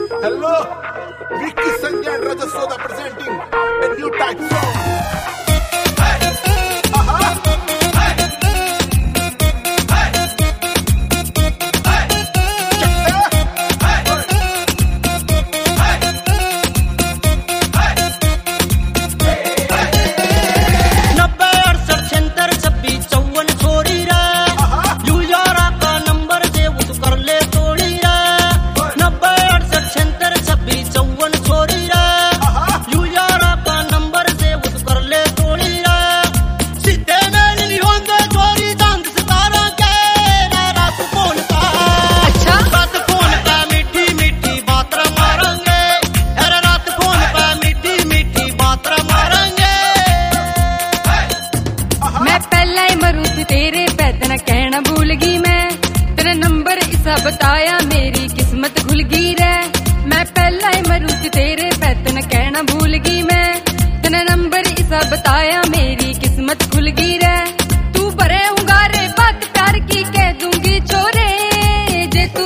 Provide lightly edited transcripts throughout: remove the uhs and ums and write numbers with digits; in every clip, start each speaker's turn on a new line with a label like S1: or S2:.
S1: Hello, Vicky Sanjay and Raja Soda presenting a new type song.
S2: तेरे पैतना कहना भूल गई मैं, तेरा नंबर इसा बताया मेरी किस्मत खुल गई रे। मैं पहला ही मरू थी तेरे पैतना कहना भूल गई मैं, तेरा नंबर इसा बताया मेरी किस्मत खुल गई रे। तू भरे उंगारे बात प्यार की कह दूंगी छोरे, जे तू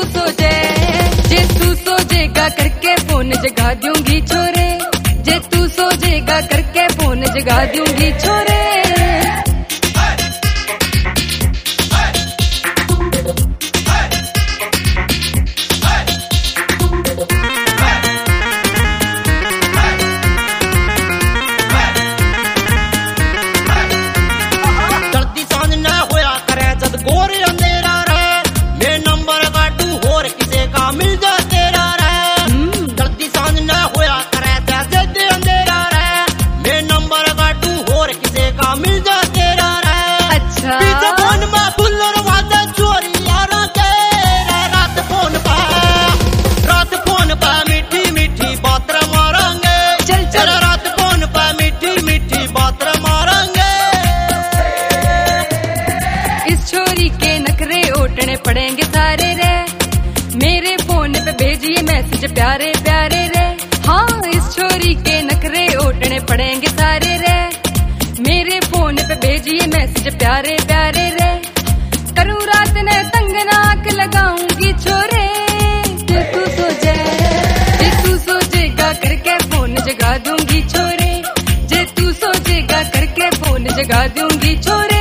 S2: सोचेगा करके फोन जगा दूंगी छोरे, जे तू सोचेगा करके फोन जगा दूंगी छोरे। पड़ेंगे सारे रे, मेरे फोन पे भेजिए मैसेज प्यारे प्यारे रे। हाँ, इस छोरी के नखरे ओटने पड़ेंगे सारे रे, मेरे फोन पे भेजिए मैसेज प्यारे प्यारे रे। करूँ रात ने तंग नाक लगाऊंगी छोरे, जे तू सोचेगा करके फोन जगा दूंगी छोरे, जे तू सोचेगा करके फोन जगा दूंगी छोरे।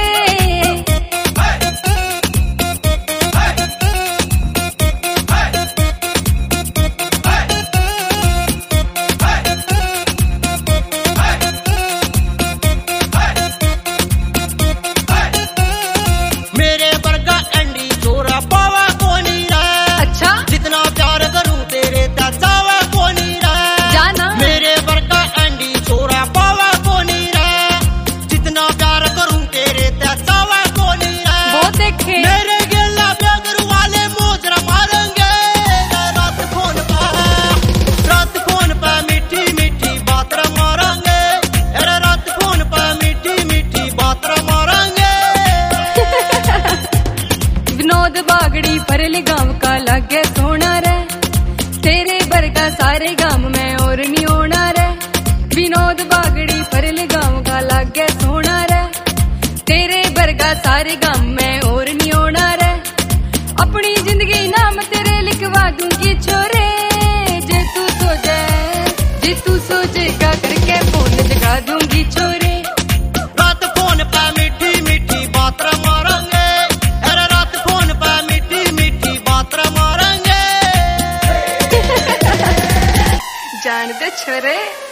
S2: विनोद बागड़ी फरल गांव का लागे सोना रे, तेरे वर्गा सारे गांव में और नहीं होना रे। विनोद बागड़ी फरल गांव का लागे सोना रे, तेरे वर्गा सारे गांव में और नहीं होना रे। अपनी जिंदगी नाम तेरे लिखवा दूंगी छोरे, जे तू सोचेगा करके फोन जगा दूंगी छोरे।
S3: रात फोन पे मीठी मीठी बात मारेंगे,
S2: जान दे छोरे।